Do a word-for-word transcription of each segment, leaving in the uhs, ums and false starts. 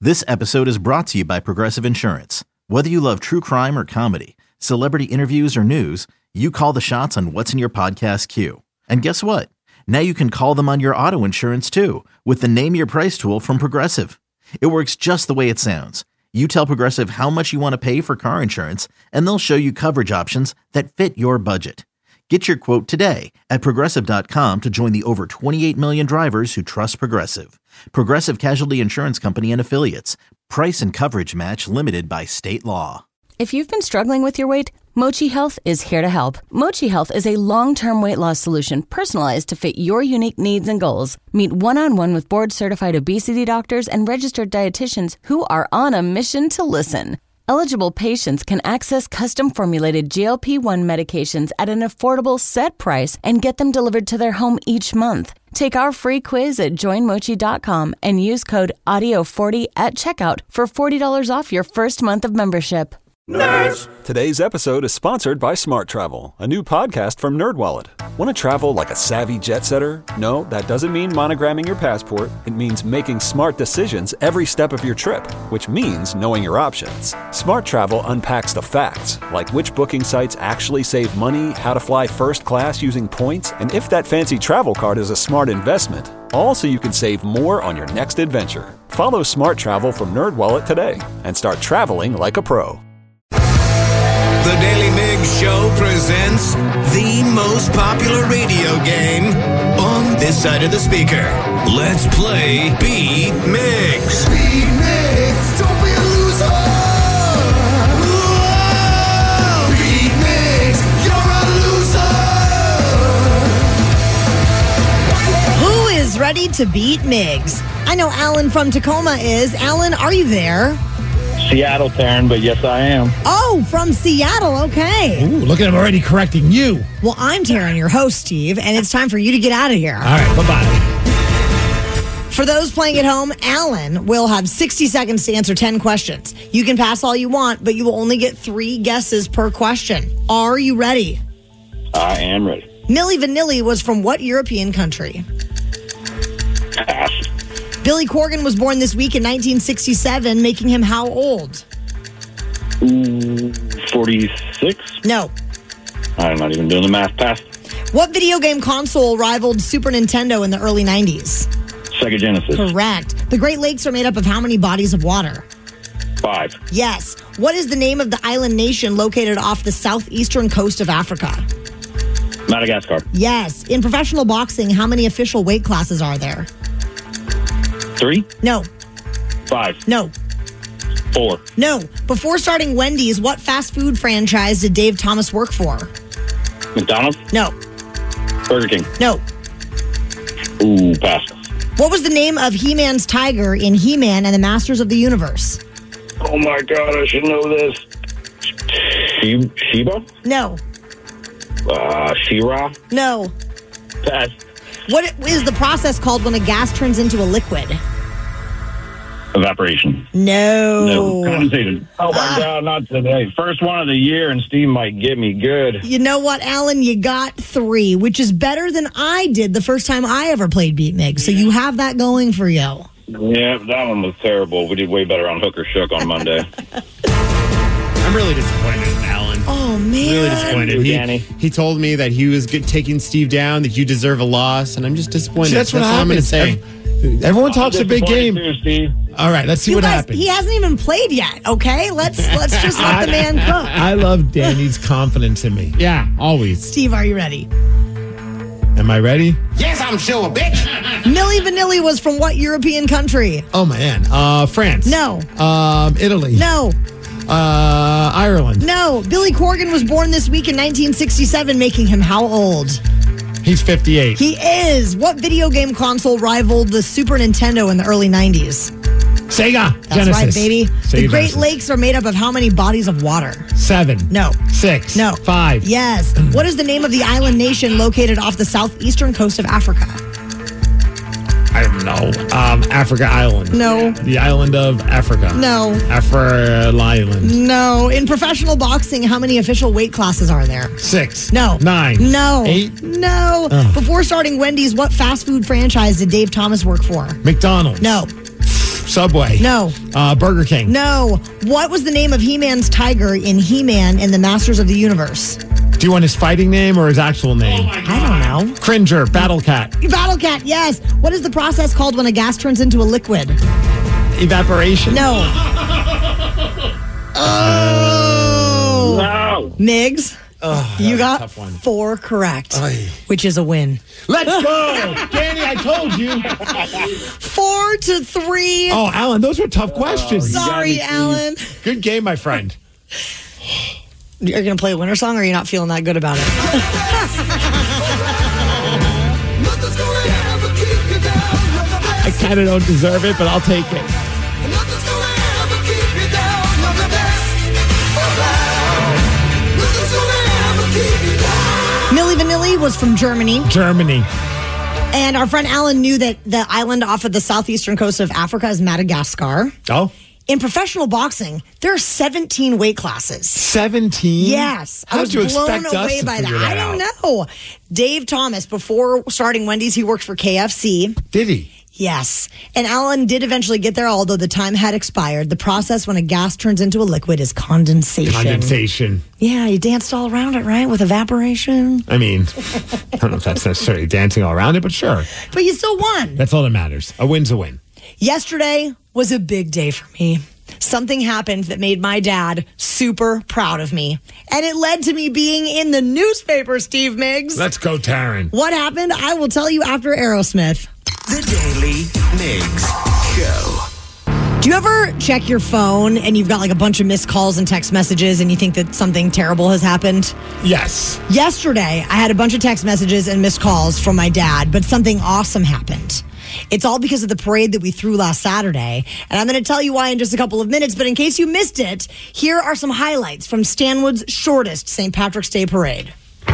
This episode is brought to you by Progressive Insurance. Whether you love true crime or comedy, celebrity interviews or news, you call the shots on what's in your podcast queue. And guess what? Now you can call them on your auto insurance too with the Name Your Price tool from Progressive. It works just the way it sounds. You tell Progressive how much you want to pay for car insurance, and they'll show you coverage options that fit your budget. Get your quote today at Progressive dot com to join the over twenty-eight million drivers who trust Progressive. Progressive Casualty Insurance Company and Affiliates. Price and coverage match limited by state law. If you've been struggling with your weight, Mochi Health is here to help. Mochi Health is a long-term weight loss solution personalized to fit your unique needs and goals. Meet one-on-one with board-certified obesity doctors and registered dietitians who are on a mission to listen. Eligible patients can access custom-formulated G L P one medications at an affordable set price and get them delivered to their home each month. Take our free quiz at join mochi dot com and use code audio forty at checkout for forty dollars off your first month of membership. Nerds! Today's episode is sponsored by Smart Travel, a new podcast from NerdWallet. Want to travel like a savvy jet setter? No, that doesn't mean monogramming your passport. It means making smart decisions every step of your trip, which means knowing your options. Smart Travel unpacks the facts, like which booking sites actually save money, how to fly first class using points, and if that fancy travel card is a smart investment. All so you can save more on your next adventure. Follow Smart Travel from NerdWallet today and start traveling like a pro. The Daily Migs Show presents the most popular radio game on this side of the speaker. Let's play Beat Migs. Beat Migs, don't be a loser. Whoa! Beat Migs, you're a loser. Who is ready to beat Migs? I know Alan from Tacoma is. Alan, are you there? Seattle, Taryn, but yes, I am. Oh, from Seattle, okay. Ooh, look at him already correcting you. Well, I'm Taryn, your host, Steve, and it's time for you to get out of here. All right, bye-bye. For those playing at home, Alan will have sixty seconds to answer ten questions. You can pass all you want, but you will only get three guesses per question. Are you ready? I am ready. Milli Vanilli was from what European country? Pass. Billy Corgan was born this week in nineteen sixty-seven, making him how old? Ooh, forty-six? No. I'm not even doing the math. Pass. What video game console rivaled Super Nintendo in the early nineties? Sega Genesis. Correct. The Great Lakes are made up of how many bodies of water? Five. Yes. What is the name of the island nation located off the southeastern coast of Africa? Madagascar. Yes. In professional boxing, how many official weight classes are there? Three? No. Five. No. Four. No. Before starting Wendy's, what fast food franchise did Dave Thomas work for? McDonald's? No. Burger King? No. Ooh, pass. What was the name of He-Man's tiger in He-Man and the Masters of the Universe? Oh my God, I should know this. She- Sheba? No. Uh, She-Ra? No. Pass. What is the process called when a gas turns into a liquid? Evaporation. No. No. Condensated. Oh my Ah. God, not today. First one of the year, and Steve might get me good. You know what, Alan? You got three, which is better than I did the first time I ever played Beat Mig. So you have that going for you. Yeah, that one was terrible. We did way better on Hooker Shook on Monday. I'm really disappointed in Alan. Oh, man. Really disappointed. He, Danny. he told me that he was good, taking Steve down, that you deserve a loss, and I'm just disappointed. See, that's what all I'm going to say. Everyone talks a big game. Too, Steve. All right, let's see You what guys, happens. he hasn't even played yet, okay? Let's let's just let the man cook. I love Danny's confidence in me. Yeah, always. Steve, are you ready? Am I ready? Yes, I'm sure, bitch. Milli Vanilli was from what European country? Oh, man. Uh, France. No. Um, Italy. No. Uh, Ireland. No. Billy Corgan was born this week in nineteen sixty-seven, making him how old? He's fifty-eight. He is. What video game console rivaled the Super Nintendo in the early nineties? Sega. That's Genesis. right, baby. Sega The Great Genesis. Lakes are made up of how many bodies of water? Seven. No. Six. No. Five. Yes. What is the name of the island nation located off the southeastern coast of Africa? I don't know. Um, Africa Island. No. The island of Africa. No. Africa Island. No. In professional boxing, how many official weight classes are there? Six. No. Nine. No. Eight. No. Ugh. Before starting Wendy's, what fast food franchise did Dave Thomas work for? McDonald's. No. Subway. No. Uh, Burger King. No. What was the name of He-Man's tiger in He-Man and the Masters of the Universe? Do you want his fighting name or his actual name? I don't know. Cringer. Battle Cat. Battle Cat, yes. What is the process called when a gas turns into a liquid? Evaporation. No. Oh. No. Migs, Oh, you that was a got tough one. four correct, Oy. which is a win. Let's go. Danny, I told you. Four to three. Oh, Alan, those were tough questions. Sorry, Alan. Good game, my friend. You're going to play a winner song, or are you not feeling that good about it? I kind of don't deserve it, but I'll take it. Milli Vanilli was from Germany. Germany. And our friend Alan knew that the island off of the southeastern coast of Africa is Madagascar. Oh? In professional boxing, there are seventeen weight classes. seventeen? Yes. How I was did you blown expect us away to by that. figure that I don't out? know. Dave Thomas, before starting Wendy's, he worked for K F C. Did he? Yes. And Alan did eventually get there, although the time had expired. The process when a gas turns into a liquid is condensation. Condensation. Yeah, you danced all around it, right? With evaporation. I mean, I don't know if that's necessarily dancing all around it, but sure. But you still won. That's all that matters. A win's a win. Yesterday was a big day for me. Something happened that made my dad super proud of me. And it led to me being in the newspaper, Steve Miggs. Let's go, Taryn. What happened? I will tell you after Aerosmith. The Daily Migs Show. Do you ever check your phone and you've got like a bunch of missed calls and text messages and you think that something terrible has happened? Yes. Yesterday, I had a bunch of text messages and missed calls from my dad, but something awesome happened. It's all because of the parade that we threw last Saturday. And I'm going to tell you why in just a couple of minutes. But in case you missed it, here are some highlights from Stanwood's shortest Saint Patrick's Day parade.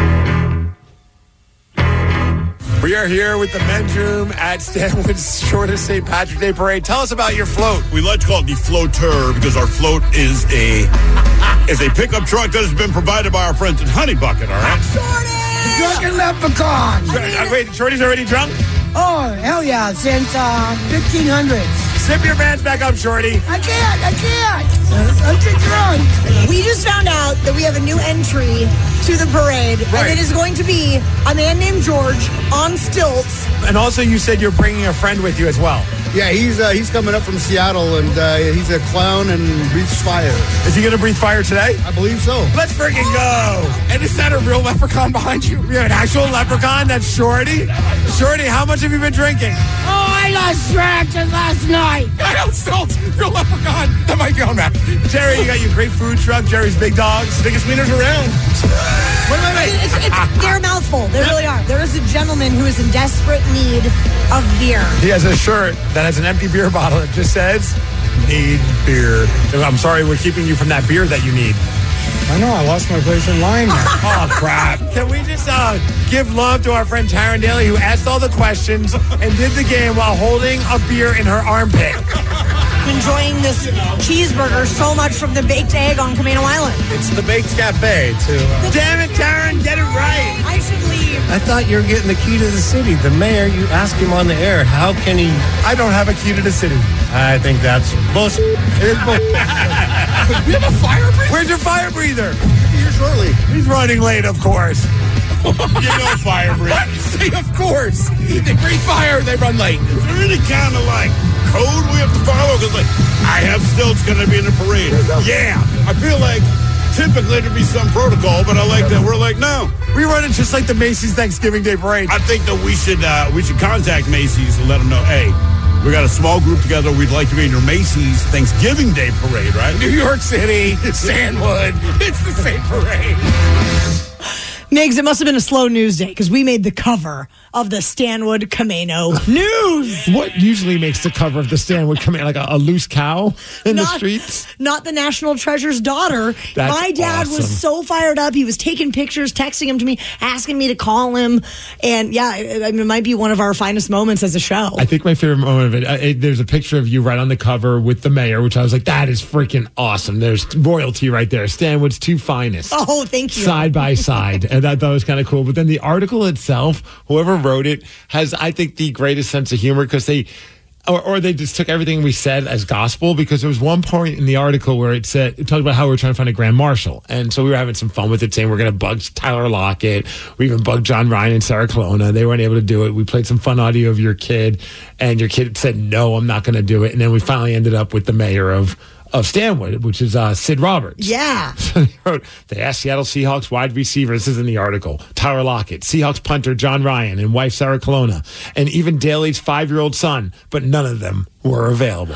We are here with the men's room at Stanwood's shortest Saint Patrick's Day parade. Tell us about your float. We like to call it the floater because our float is a is a pickup truck that has been provided by our friends at Honey Bucket, all right? Drunken leprechaun. Uh, wait, Shorty's already drunk? Oh, hell yeah, since uh, fifteen hundreds. Zip your pants back up, Shorty. I can't, I can't. I'm too drunk. We just found out that we have a new entry to the parade, Right. and it is going to be a man named George on stilts. And also you said you're bringing a friend with you as well. Yeah, he's uh, he's coming up from Seattle, and uh, he's a clown and breathes fire. Is he going to breathe fire today? I believe so. Let's freaking go. And is that a real leprechaun behind you? We have an actual leprechaun? That's Shorty? Shorty, how much have you been drinking? Oh, I lost track just last night. I don't still real leprechaun. That might be on that. Jerry, you got your great food truck, Jerry's Big Dogs. Biggest wieners around. Wait, wait, wait. It's, it's, they're a mouthful. They really are. There is a gentleman who is in desperate need of beer. He has a shirt that has an empty beer bottle that just says, need beer. I'm sorry, we're keeping you from that beer that you need. I know, I lost my place in line there. Oh, crap. Can we just uh, give love to our friend Taryn Daly, who asked all the questions and did the game while holding a beer in her armpit? Enjoying this cheeseburger so much from the baked egg on Camino Island. It's the Baked Cafe, too. Damn it, Taryn, get it right. I should leave. I thought you were getting the key to the city. The mayor, you asked him on the air, how can he... I don't have a key to the city. I think that's bullshit. It is bullshit. We have a fire breather? Where's your fire breather? Here shortly. He's running late, of course. You know fire breathe. Why do you say of course? They breathe fire, they run late. Is there any kind of like code we have to follow? Because like, I have stilts going to be in the parade. Yeah. I feel like typically there'd be some protocol, but I like that we're like, no. We run it just like the Macy's Thanksgiving Day parade. I think that we should uh, we should contact Macy's and let them know, hey, we got a small group together. We'd like to be in your Macy's Thanksgiving Day parade, right? New York City, Stanwood, it's the same parade. Migs, it must have been a slow news day because we made the cover of the Stanwood Camino News. What usually makes the cover of the Stanwood Camino? Like a, a loose cow in not, the streets? Not the National Treasure's daughter. That's My dad awesome. was so fired up. He was taking pictures, texting him to me, asking me to call him. And yeah, I mean, it might be one of our finest moments as a show. I think my favorite moment of it, uh, it, there's a picture of you right on the cover with the mayor, which I was like, that is freaking awesome. There's royalty right there. Stanwood's two finest. Oh, thank you. Side by side. And that, that was kind of cool. But then the article itself, whoever wrote it, has, I think, the greatest sense of humor because they, Or, or they just took everything we said as gospel, because there was one point in the article where it said, it talked about how we were trying to find a grand marshal. And so we were having some fun with it, saying we're going to bug Tyler Lockett. We even bugged John Ryan and Sarah Colonna. They weren't able to do it. We played some fun audio of your kid, and your kid said, no, I'm not going to do it. And then we finally ended up with the mayor of of Stanwood, which is uh, Sid Roberts. Yeah. So they wrote, they asked Seattle Seahawks wide receiver, this is in the article, Tyler Lockett, Seahawks punter John Ryan, and wife Sarah Colonna, and even Daly's five-year-old son, but none of them were available.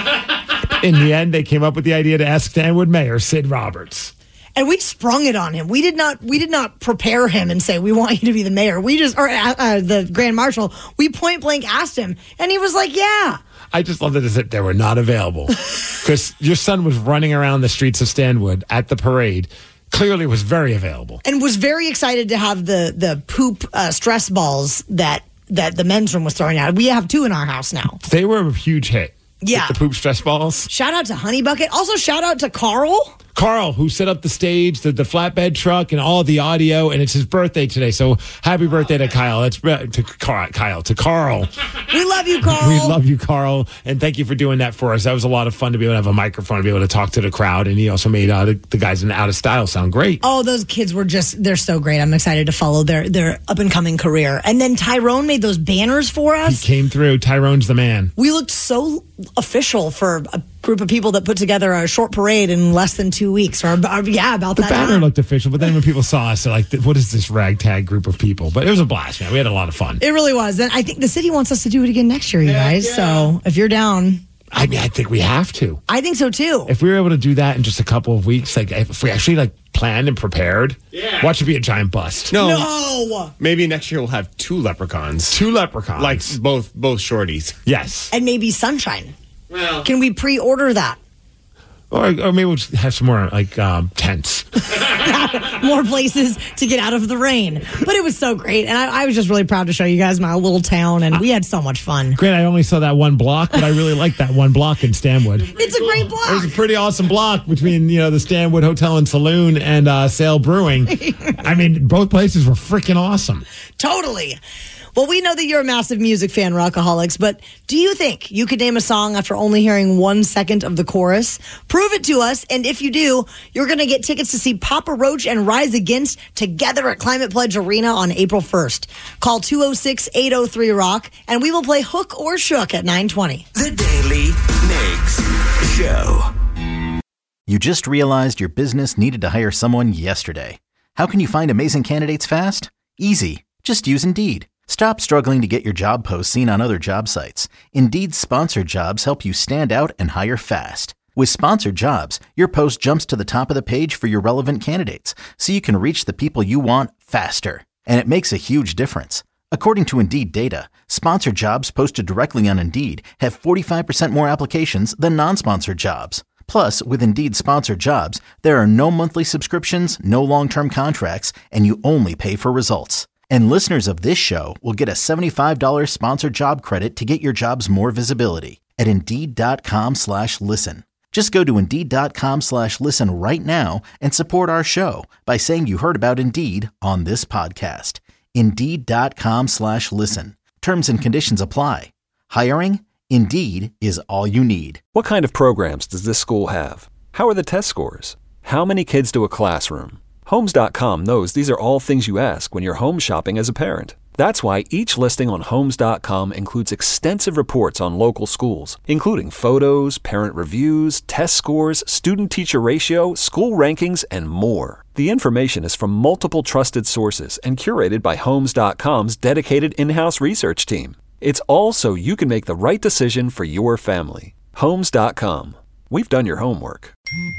In the end, they came up with the idea to ask Stanwood Mayor Sid Roberts. And we sprung it on him. We did not. We did not prepare him and say we want you to be the mayor. We just, or uh, uh, the grand marshal. We point blank asked him, and he was like, "Yeah." I just love that it said they were not available, because your son was running around the streets of Stanwood at the parade. Clearly, was very available and was very excited to have the the poop uh, stress balls that that the men's room was throwing out. We have two in our house now. They were a huge hit. Yeah, with the poop stress balls. Shout out to Honey Bucket. Also, shout out to Carl. Carl, who set up the stage, the, the flatbed truck, and all the audio, and it's his birthday today. So happy birthday to Kyle. That's to Car- Kyle to Carl. We love you, Carl. We love you, Carl, and thank you for doing that for us. That was a lot of fun to be able to have a microphone, to be able to talk to the crowd, and he also made uh, the, the guys in Out of Style sound great. Oh, those kids were just—they're so great. I'm excited to follow their their up and coming career. And then Tyrone made those banners for us. He came through. Tyrone's the man. We looked so official for a group of people that put together a short parade in less than two weeks. Or, or yeah, about the that. The banner time. looked official, but then when people saw us, they're like, "What is this ragtag group of people?" But it was a blast, man. We had a lot of fun. It really was, and I think the city wants us to do it again next year, you yeah, guys. Yeah. So if you're down. I mean, I think we have to. I think so too. If we were able to do that in just a couple of weeks, like if we actually like planned and prepared, yeah. watch it be a giant bust. No, no. Maybe next year we'll have two leprechauns. Two leprechauns, like both both shorties. Yes, and maybe Sunshine. Well, can we pre-order that? Or, or maybe we'll just have some more like um, tents. More places to get out of the rain. But it was so great. And I, I was just really proud to show you guys my little town. And we had so much fun. Great. I only saw that one block, but I really like that one block in Stanwood. It's a great block. It was a pretty awesome block between, you know, the Stanwood Hotel and Saloon and uh, Sail Brewing. I mean, both places were freaking awesome. Totally. Well, we know that you're a massive music fan, Rockaholics, but do you think you could name a song after only hearing one second of the chorus? Prove it to us, and if you do, you're going to get tickets to see Papa Roach and Rise Against together at Climate Pledge Arena on April first. Call two oh six, eight oh three, ROCK, and we will play Hook or Shook at nine twenty. The Daily Migs Show. You just realized your business needed to hire someone yesterday. How can you find amazing candidates fast? Easy. Just use Indeed. Stop struggling to get your job posts seen on other job sites. Indeed's sponsored jobs help you stand out and hire fast. With sponsored jobs, your post jumps to the top of the page for your relevant candidates, so you can reach the people you want faster. And it makes a huge difference. According to Indeed data, sponsored jobs posted directly on Indeed have forty-five percent more applications than non-sponsored jobs. Plus, with Indeed sponsored jobs, there are no monthly subscriptions, no long-term contracts, and you only pay for results. And listeners of this show will get a seventy-five dollars sponsored job credit to get your jobs more visibility at Indeed.com slash listen. Just go to Indeed.com slash listen right now and support our show by saying you heard about Indeed on this podcast. Indeed.com slash listen. Terms and conditions apply. Hiring? Indeed is all you need. What kind of programs does this school have? How are the test scores? How many kids do a classroom? Homes dot com knows these are all things you ask when you're home shopping as a parent. That's why each listing on Homes dot com includes extensive reports on local schools, including photos, parent reviews, test scores, student-teacher ratio, school rankings, and more. The information is from multiple trusted sources and curated by Homes dot com's dedicated in-house research team. It's all so you can make the right decision for your family. Homes dot com. We've done your homework.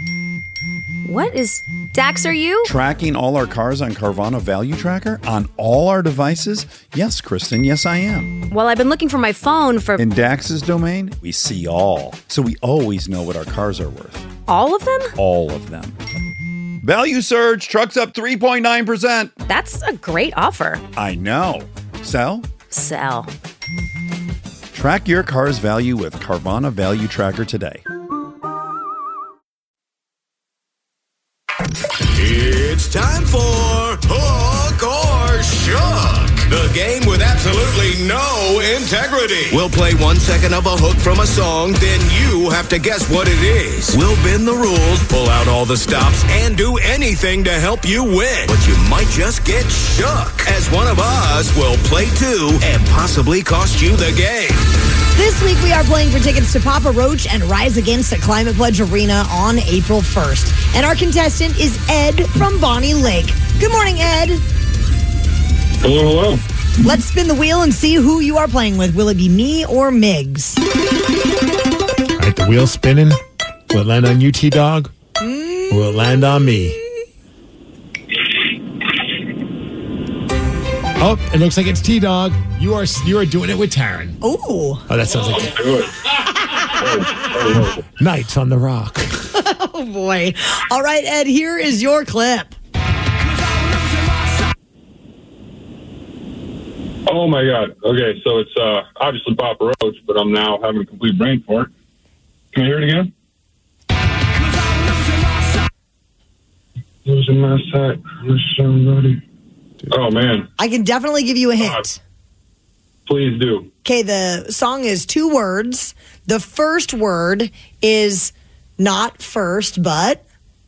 What is... Dax, are you? Tracking all our cars on Carvana Value Tracker on all our devices? Yes, Kristen, yes I am. Well, I've been looking for my phone for... In Dax's domain, we see all. So we always know what our cars are worth. All of them? All of them. Value surge, trucks up three point nine percent. That's a great offer. I know. Sell? Sell. Track your car's value with Carvana Value Tracker today. It's time for Hook or Shook. The game with absolutely no integrity. We'll play one second of a hook from a song, then you have to guess what it is. We'll bend the rules, pull out all the stops, and do anything to help you win. But you might just get shook, as one of us will play too and possibly cost you the game. This week we are playing for tickets to Papa Roach and Rise Against at Climate Pledge Arena on April first. And our contestant is Ed from Bonnie Lake. Good morning, Ed. Hello, hello. Let's spin the wheel and see who you are playing with. Will it be me or Miggs? All right, the wheel's spinning. Will it land on you, T-Dog? Mm. Will it land on me? Oh, it looks like it's T-Dog. You are you are doing it with Taryn. Ooh. Oh, that sounds like Do it. Nights on the Rock. Oh, boy. All right, Ed, here is your clip. Oh, my God. Okay, so it's uh, obviously Papa Roach, but I'm now having a complete brain fart. Can I hear it again? Losing my sight. Wish somebody. Oh, man. I can definitely give you a hint. Uh, please do. Okay, the song is two words. The first word is not first, but...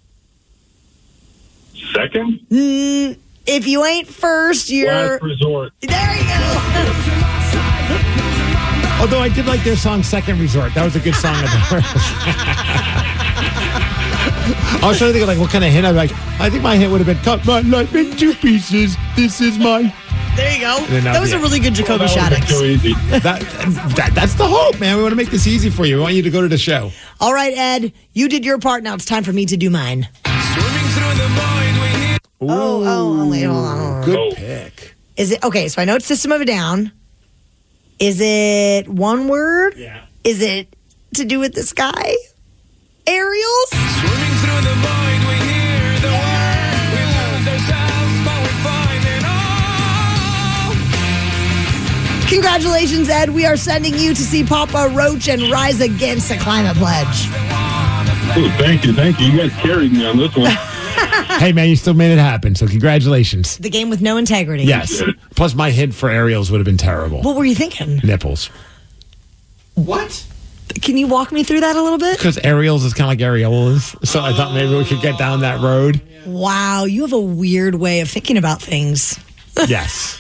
Second? Mm, if you ain't first, you're... Last resort. There you go. Although I did like their song Second Resort. That was a good song. I was trying to think of like what kind of hint I'd like. I think my hint would have been cut my life in two pieces. This is my... There you go. Then That was a really good Jacoby Shaddix. So easy. That, that, that's the hope, man. We want to make this easy for you. We want you to go to the show. All right, Ed, you did your part. Now it's time for me to do mine. Ooh, Oh, oh, wait, hold on, hold on. Good pick. Is it okay? So I know it's System of a Down. Is it one word? Yeah. Is it to do with the sky? Aerials? Swimming through the void, we hear the word. We lose ourselves, but we find it all. Congratulations, Ed. We are sending you to see Papa Roach and Rise Against the Climate Pledge. Ooh, thank you, thank you. You guys carried me on this one. Hey, man, you still made it happen, so congratulations. The game with no integrity. Yes. Plus, my hint for aerials would have been terrible. What were you thinking? Nipples. What? Can you walk me through that a little bit? Because aerials is kind of like areolas, so I thought maybe we could get down that road. Wow, you have a weird way of thinking about things. Yes.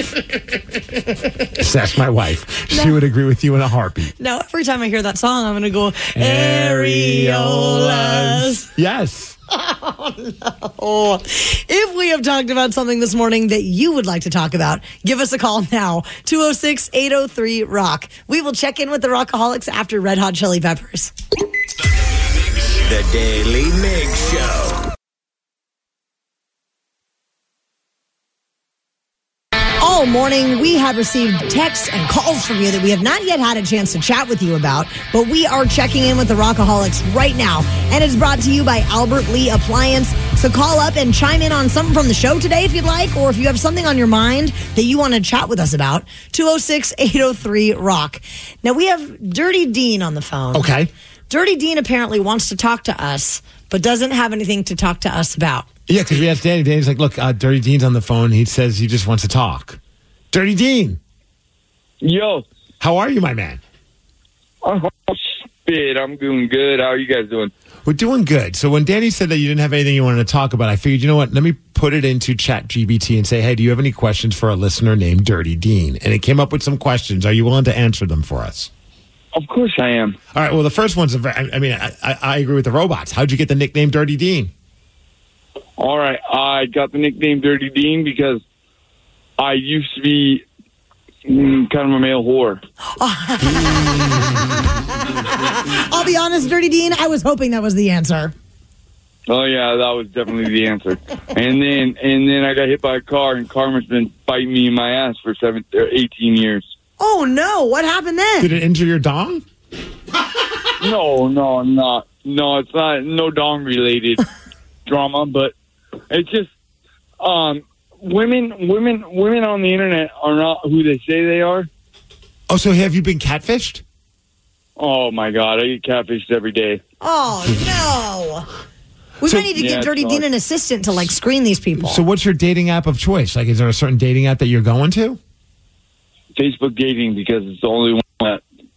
Just ask my wife. She would agree with you in a heartbeat. Now, every time I hear that song, I'm going to go, Areolas. areolas. Yes. Oh, no. If we have talked about something this morning that you would like to talk about, give us a call now. two oh six, eight oh three, rock. We will check in with the Rockaholics after Red Hot Chili Peppers. The Daily Mig Show. All morning, we have received texts and calls from you that we have not yet had a chance to chat with you about, but we are checking in with the Rockaholics right now, and it's brought to you by Albert Lee Appliance. So call up and chime in on something from the show today if you'd like, or if you have something on your mind that you want to chat with us about, two oh six, eight oh three, rock. Now, we have Dirty Dean on the phone. Okay. Dirty Dean apparently wants to talk to us, but doesn't have anything to talk to us about. Yeah, because we asked Danny. Danny's like, look, uh, Dirty Dean's on the phone. He says he just wants to talk. Dirty Dean. Yo. How are you, my man? Oh, shit. I'm doing good. How are you guys doing? We're doing good. So when Danny said that you didn't have anything you wanted to talk about, I figured, you know what? Let me put it into Chat G P T and say, hey, do you have any questions for a listener named Dirty Dean? And it came up with some questions. Are you willing to answer them for us? Of course I am. All right. Well, the first one's, a very, I mean, I, I, I agree with the robots. How'd you get the nickname Dirty Dean? All right. I got the nickname Dirty Dean because I used to be mm, kind of a male whore. I'll be honest, Dirty Dean, I was hoping that was the answer. Oh, yeah, that was definitely the answer. And then and then I got hit by a car, and karma's been biting me in my ass for seven, or eighteen years. Oh, no. What happened then? Did it injure your dong? No, no, not. No, it's not. No dong-related drama, but it's just um, women, women, women on the internet are not who they say they are. Oh, so have you been catfished? Oh, my God. I get catfished every day. Oh, no. We So- might need to Yeah, give Dirty so- Dean an assistant to like screen these people. So what's your dating app of choice? Like, is there a certain dating app that you're going to? Facebook dating because it's the only one that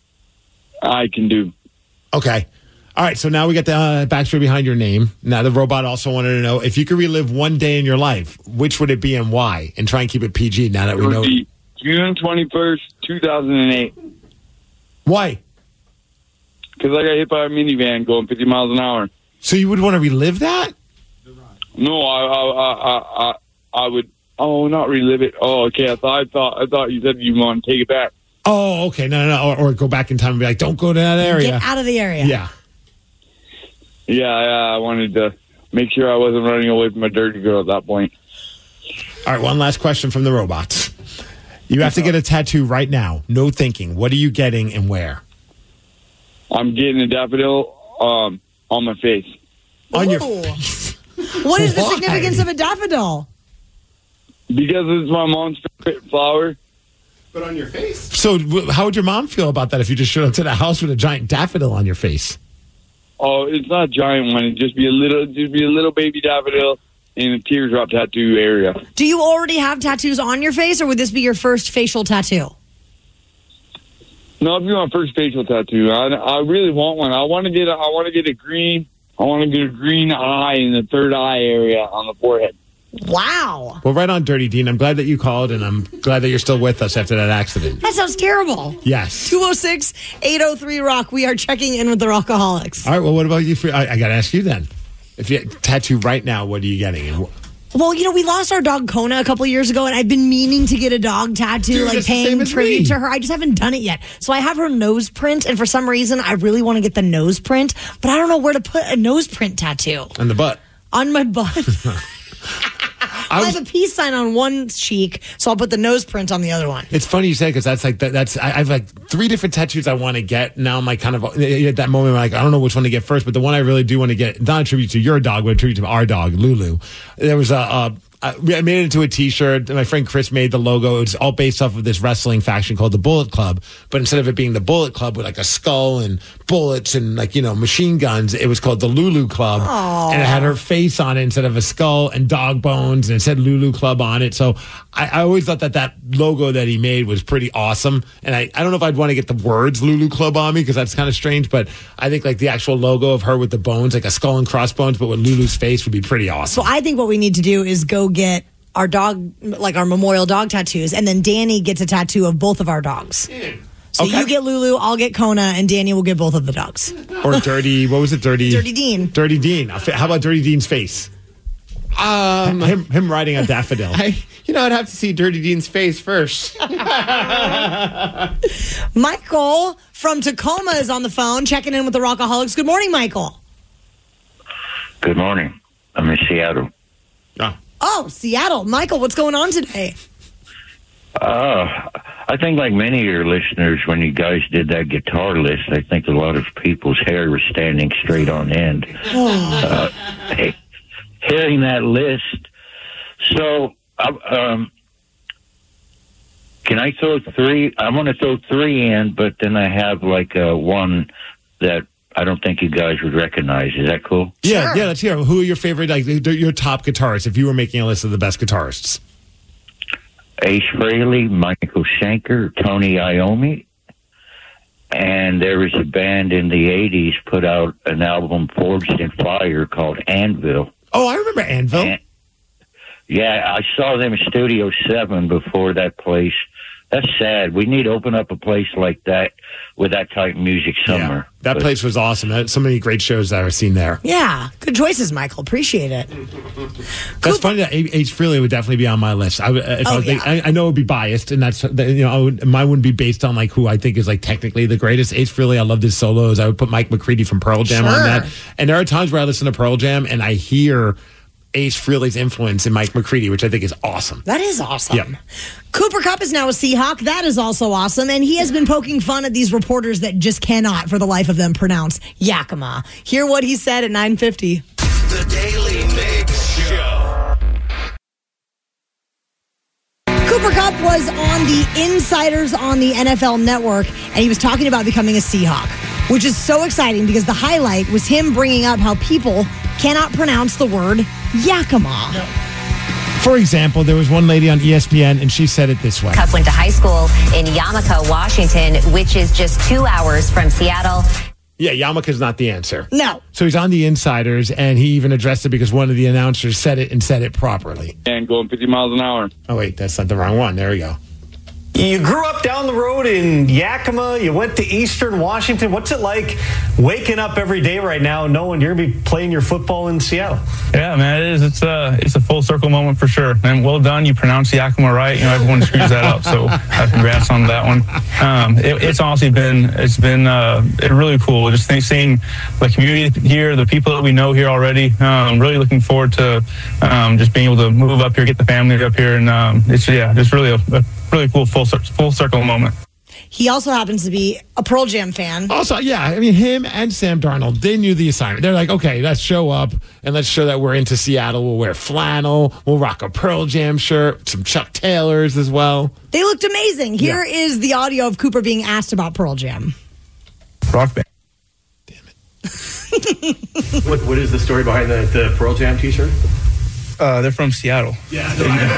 I can do. Okay. All right. So now we got the uh, backstory behind your name. Now the robot also wanted to know if you could relive one day in your life, which would it be and why? And try and keep it P G now that It we would know. be June twenty-first, two thousand eight. Why? Because I got hit by a minivan going fifty miles an hour. So you would want to relive that? No, I, I, I, I, I would. Oh, not relive it. Oh, okay. I thought, I thought, I thought you said you want to take it back. Oh, okay. No, no, no. Or, or go back in time and be like, don't go to that area. Get out of the area. Yeah. Yeah, yeah. I wanted to make sure I wasn't running away from a dirty girl at that point. All right. One last question from the robots. You have to get a tattoo right now. No thinking. What are you getting and where? I'm getting a daffodil um, on my face. On your Ooh. What is the Why? significance of a daffodil? Because it's my mom's favorite flower. But on your face? So w- how would your mom feel about that if you just showed up to the house with a giant daffodil on your face? Oh, it's not a giant one. It'd just be a little, just be a little baby daffodil in a teardrop tattoo area. Do you already have tattoos on your face, or would this be your first facial tattoo? No, it'd be my first facial tattoo. I, I really want one. I want to get, a, I want to get a green. I want to get a green eye in the third eye area on the forehead. Wow. Well, right on, Dirty Dean. I'm glad that you called, and I'm glad that you're still with us after that accident. That sounds terrible. Yes. two oh six, eight oh three, rock. We are checking in with the Rockaholics. All right. Well, what about you? For, I, I got to ask you then. If you tattoo right now, what are you getting? And wh- Well, you know, we lost our dog Kona a couple years ago, and I've been meaning to get a dog tattoo, Dude, like that's the same paying as tribute me. to her. I just haven't done it yet. So I have her nose print, and for some reason, I really want to get the nose print, but I don't know where to put a nose print tattoo. on the butt. On my butt. I, was- have a peace sign on one cheek, so I'll put the nose print on the other one. It's funny you say because that's like that, that's I, I have like three different tattoos I want to get. Now I'm like kind of at that moment I'm like I don't know which one to get first, but the one I really do want to get, not a tribute to your dog, but a tribute to our dog Lulu. There was a. a I made it into a T-shirt. My friend Chris made the logo. It was all based off of this wrestling faction called the Bullet Club. But instead of it being the Bullet Club with like a skull and bullets and like, you know, machine guns, it was called the Lulu Club. Aww. And it had her face on it instead of a skull and dog bones. And it said Lulu Club on it. So I, I always thought that that logo that he made was pretty awesome. And I, I don't know if I'd want to get the words Lulu Club on me because that's kind of strange. But I think like the actual logo of her with the bones, like a skull and crossbones, but with Lulu's face would be pretty awesome. So I think what we need to do is go get our dog, like our memorial dog tattoos, and then Danny gets a tattoo of both of our dogs. So Okay. you get Lulu, I'll get Kona, and Danny will get both of the dogs. Or Dirty, what was it? Dirty Dirty Dean. Dirty Dean. How about Dirty Dean's face? Um, Him, him riding a daffodil. I, you know, I'd have to see Dirty Dean's face first. Michael from Tacoma is on the phone, checking in with the Rockaholics. Good morning, Michael. Good morning. I'm in Seattle. Oh, Seattle. Michael, what's going on today? Uh, I think like many of your listeners, when you guys did that guitar list, I think a lot of people's hair was standing straight on end. uh, hey, hearing that list. So, uh, um, can I throw three? I want to throw three in, but then I have like uh, one that I don't think you guys would recognize. Is that cool? Yeah, yeah, let's hear. Who are your favorite, like, your top guitarists, if you were making a list of the best guitarists? Ace Frehley, Michael Schenker, Tony Iommi, and there was a band in the eighties put out an album, Forged in Fire, called Anvil. Oh, I remember Anvil. And, yeah, I saw them in Studio seven before that place. That's sad. We need to open up a place like that with that type of music somewhere. That But- place was awesome. Had so many great shows that I've seen there. Yeah, good choices, Michael. Appreciate it. That's funny that A- Ace Frehley would definitely be on my list. I, would- if I, Oh, was thinking- yeah. I, I know it would be biased, and that's, you know, I would, mine wouldn't be based on like who I think is like technically the greatest. Ace Frehley, I loved his solos. I would put Mike McCready from Pearl Jam on Sure. that. And there are times where I listen to Pearl Jam and I hear Ace Frehley's influence in Mike McCready, which I think is awesome. That is awesome. Yeah. Cooper Kupp is now a Seahawk. That is also awesome. And he has been poking fun at these reporters that just cannot, for the life of them, pronounce Yakima. Hear what he said at nine fifty. The Daily Mix Show. Cooper Kupp was on the Insiders on the N F L Network, and he was talking about becoming a Seahawk. which is so exciting because the highlight was him bringing up how people cannot pronounce the word Yakima. No. For example, there was one lady on E S P N, and she said it this way. Cup went to high school in Yamaca, Washington, which is just two hours from Seattle. Yeah, Yamaka's not the answer. No. So he's on the Insiders, and he even addressed it because one of the announcers said it and said it properly. And going fifty miles an hour. Oh, wait, that's not the wrong one. There we go. You grew up down the road in Yakima. You went to Eastern Washington. What's it like waking up every day right now knowing you're going to be playing your football in Seattle? Yeah, man, it is. It's a, it's a full circle moment for sure. And well done. You pronounced Yakima right. You know, everyone screws that up. So uh, congrats on that one. Um, it, it's honestly been, it's been uh, it really cool. Just think, seeing the community here, the people that we know here already. Um, really looking forward to um, just being able to move up here, get the family up here. And um, it's, yeah, just really a, a really cool full full circle moment. He also happens to be a Pearl Jam fan. Also, yeah, I mean, him and Sam Darnold, they knew the assignment. They're like, okay, let's show up and let's show that we're into Seattle. We'll wear flannel. We'll rock a Pearl Jam shirt, some Chuck Taylors as well. They looked amazing. Here Yeah. is the audio of Cooper being asked about Pearl Jam. Rock band. What What is the story behind the, the Pearl Jam t-shirt? Uh, they're from Seattle. Yeah.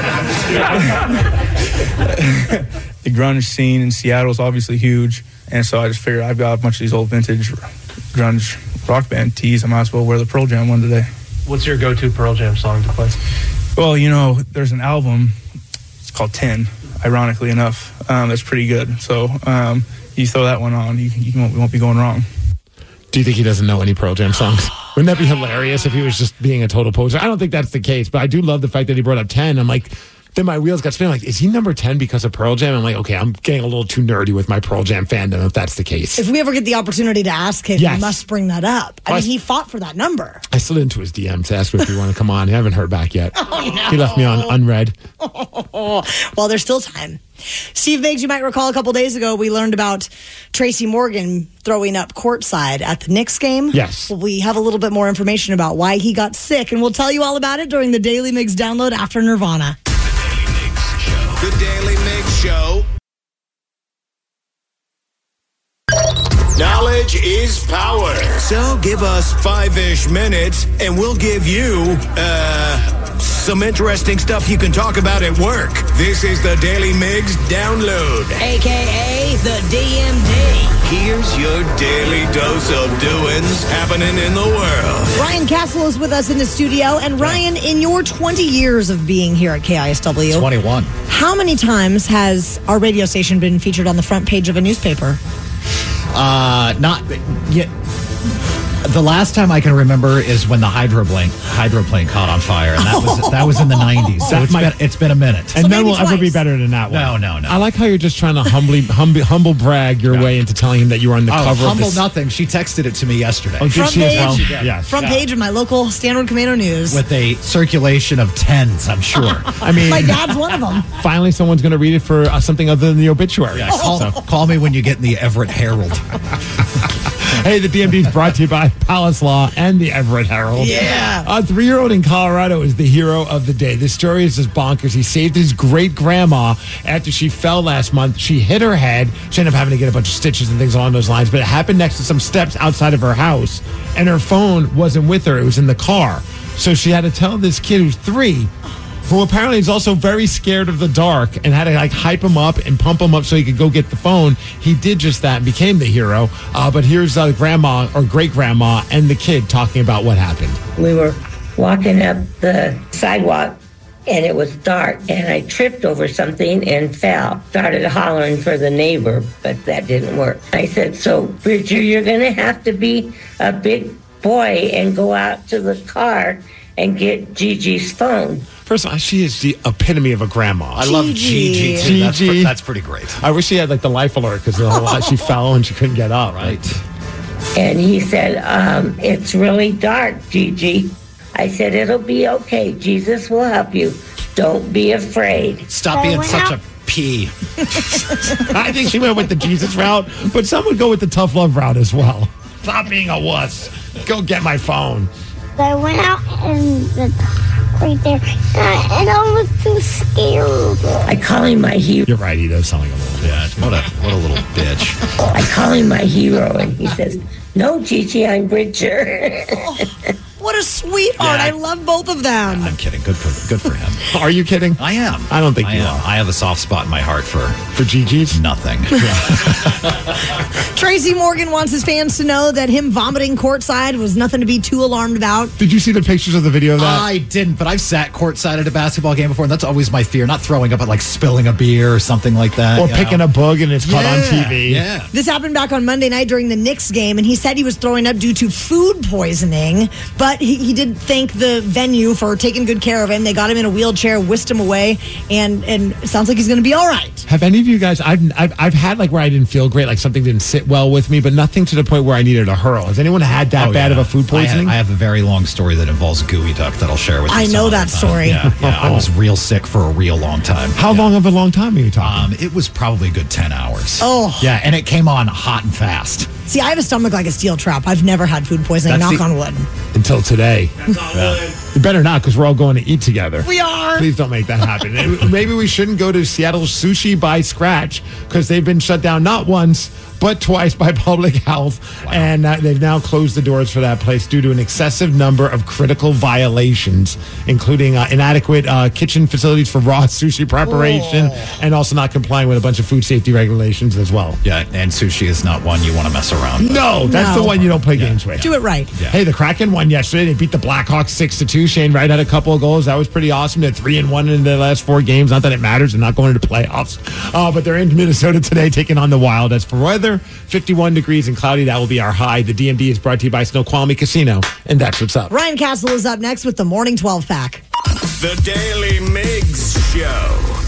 The grunge scene in Seattle is obviously huge, and so I just figured I've got a bunch of these old vintage grunge rock band tees. I might as well wear the Pearl Jam one today. What's your go-to Pearl Jam song to play? Well, you know, there's an album. It's called ten. Ironically enough, um, that's pretty good. So um, you throw that one on, you, you won't, you won't be going wrong. Do you think he doesn't know any Pearl Jam songs? Wouldn't that be hilarious if he was just being a total poser? I don't think that's the case, but I do love the fact that he brought up ten. I'm like, then my wheels got spinning. Like, is he number ten because of Pearl Jam? I'm like, okay, I'm getting a little too nerdy with my Pearl Jam fandom if that's the case. If we ever get the opportunity to ask him, Yes. we must bring that up. I Well, mean, he fought for that number. I slid into his D M to ask him if he want to come on. I haven't heard back yet. Oh, no. He left me on unread. Well, there's still time. Steve Miggs, you might recall a couple days ago, we learned about Tracy Morgan throwing up courtside at the Knicks game. Yes. Well, we have a little bit more information about why he got sick, and we'll tell you all about it during the Daily Miggs download after Nirvana. The Daily Mix Show. Knowledge is power. So give us five-ish minutes, and we'll give you, uh, some interesting stuff you can talk about at work. This is the Daily Mix Download. A K A the D M D. Here's your daily dose of doings happening in the world. Ryan Castle is with us in the studio. And Ryan, in your twenty years of being here at K I S W, twenty-one. How many times has our radio station been featured on the front page of a newspaper? Uh, not yet. The last time I can remember is when the hydroplane hydroplane caught on fire, and that was that was in the nineties. So That it's might- been, it's been a minute. And none will ever be better than that one. No, no, no. I like how you're just trying to humbly, humble, humble brag your way into telling him that you were on the Oh, cover of humble this. nothing. She texted it to me yesterday. Oh, did Front she as page, well? Yes. front Yeah. page of my local Stanwood Commando News. With a circulation of tens, I'm sure. I mean, My dad's one of them. finally someone's going to read it for uh, something other than the obituary. Yeah, call, So- call me when you get in the Everett Herald. Hey, the D M D is brought to you by Palace Law and the Everett Herald. Yeah. A three-year-old in Colorado is the hero of the day. This story is just bonkers. He saved his great-grandma after she fell last month. She hit her head. She ended up having to get a bunch of stitches and things along those lines, but it happened next to some steps outside of her house, and her phone wasn't with her. It was in the car. So she had to tell this kid who's three, who apparently is also very scared of the dark, and had to like hype him up and pump him up so he could go get the phone. He did just that and became the hero. Uh, but here's uh, grandma or great grandma and the kid talking about what happened. We were walking up the sidewalk and it was dark and I tripped over something and fell. Started hollering for the neighbor, but that didn't work. I said, so Bridger, you're going to have to be a big boy and go out to the car and get Gigi's phone. First of all, she is the epitome of a grandma. I love Gigi, too. That's, pre- that's pretty great. I wish she had like the life alert because she fell and she couldn't get up. Right. And he said, um, it's really dark, Gigi. I said, it'll be okay. Jesus will help you. Don't be afraid. Stop being such a pea. I think she went with the Jesus route, but some would go with the tough love route as well. Stop being a wuss. Go get my phone. I went out in the right there, and I, and I was too scared. I call him my hero. You're right. He does sound like a little bitch. What a what a little bitch. I call him my hero, and he says, "No, Gigi, I'm Bridger." What a sweetheart. Yeah. I love both of them. I'm kidding. Good for good for him. Are you kidding? I am. I don't think I you am. are. I have a soft spot in my heart for For Gigi's? nothing. Tracy Morgan wants his fans to know that him vomiting courtside was nothing to be too alarmed about. Did you see the pictures of the video of that? I didn't, but I've sat courtside at a basketball game before, and that's always my fear. Not throwing up, but like spilling a beer or something like that. or you picking know? a bug and it's caught on T V. Yeah. This happened back on Monday night during the Knicks game, and he said he was throwing up due to food poisoning, but he, he did thank the venue for taking good care of him. They got him in a wheelchair, whisked him away, and, and it sounds like he's going to be all right. Have any of you guys, I've, I've I've had like where I didn't feel great, like something didn't sit well with me, but nothing to the point where I needed a hurl. Has anyone had that Oh, bad yeah. of a food I, had, poisoning? I have a very long story that involves gooey duck that I'll share with you. I some know other that time. story. Yeah, yeah. I was real sick for a real long time. How long of a long time are you talking? Um, it was probably a good ten hours. Oh. Yeah, and it came on hot and fast. See, I have a stomach like a steel trap. I've never had food poisoning, That's knock the- on wood. Until today. Yeah. You better not, because we're all going to eat together. We are. Please don't make that happen. And maybe we shouldn't go to Seattle Sushi by Scratch, because they've been shut down not once, but twice by public health. Wow. And uh, they've now closed the doors for that place due to an excessive number of critical violations, including uh, inadequate uh, kitchen facilities for raw sushi preparation Oh. and also not complying with a bunch of food safety regulations as well. Yeah, and sushi is not one you want to mess around with. No, that's No. the one you don't play games with. Do it right. Yeah. Hey, the Kraken won yesterday. They beat the Blackhawks six to two. Shane Wright had a couple of goals. That was pretty awesome. They're three and one in the last four games. Not that it matters. They're not going to the playoffs. Uh, but they're in Minnesota today, taking on the Wild. As for weather, fifty-one degrees and cloudy. That will be our high. The D M D is brought to you by Snoqualmie Casino, and that's what's up. Ryan Castle is up next with the Morning twelve pack. The Daily Migs Show.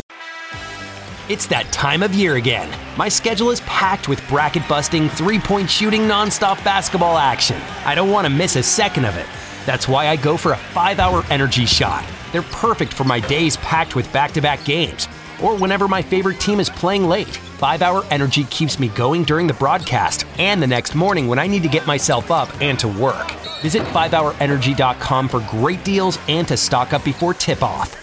It's that time of year again. My schedule is packed with bracket-busting, three-point shooting, nonstop basketball action. I don't want to miss a second of it. That's why I go for a five-hour energy shot. They're perfect for my days packed with back-to-back games, or whenever my favorite team is playing late. five-hour energy keeps me going during the broadcast and the next morning when I need to get myself up and to work. Visit five hour energy dot com for great deals and to stock up before tip-off.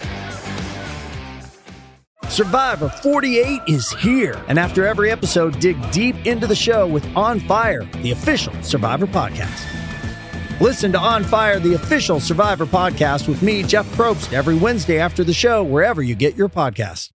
Survivor forty-eight is here. And after every episode, dig deep into the show with On Fire, the official Survivor podcast. Listen to On Fire, the official Survivor podcast with me, Jeff Probst, every Wednesday after the show, wherever you get your podcasts.